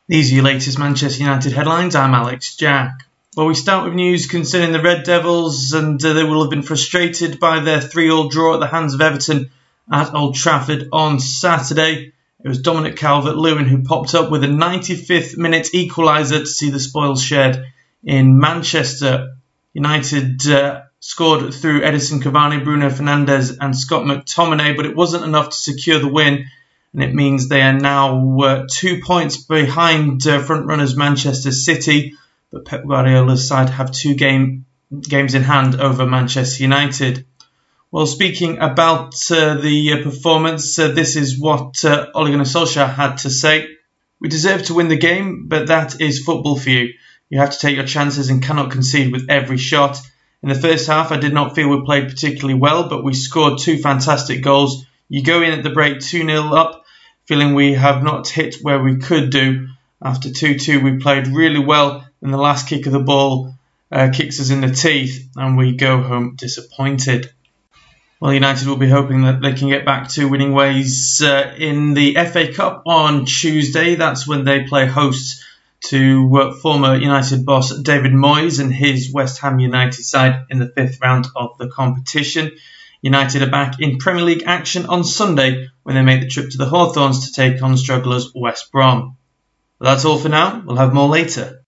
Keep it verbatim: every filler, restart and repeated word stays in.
These are your latest Manchester United headlines. I'm Alex Jack. Well, we start with news concerning the Red Devils, and uh, they will have been frustrated by their three all draw at the hands of Everton at Old Trafford on Saturday. It was Dominic Calvert-Lewin who popped up with a ninety-fifth minute equaliser to see the spoils shared in Manchester. United uh, scored through Edinson Cavani, Bruno Fernandes and Scott McTominay, but it wasn't enough to secure the win. And it means they are now uh, two points behind uh, front-runners Manchester City. But Pep Guardiola's side have two game, games in hand over Manchester United. Well, speaking about uh, the uh, performance, uh, this is what uh, Ole Gunnar Solskjaer had to say. We deserve to win the game, but that is football for you. You have to take your chances and cannot concede with every shot. In the first half, I did not feel we played particularly well, but we scored two fantastic goals. You go in at the break two nil up, feeling we have not hit where we could do. After two two, we played really well, and the last kick of the ball uh, kicks us in the teeth, and we go home disappointed. Well, United will be hoping that they can get back to winning ways uh, in the F A Cup on Tuesday. That's when they play host to uh, former United boss David Moyes and his West Ham United side in the fifth round of the competition. United are back in Premier League action on Sunday when they make the trip to the Hawthorns to take on strugglers West Brom. But that's all for now. We'll have more later.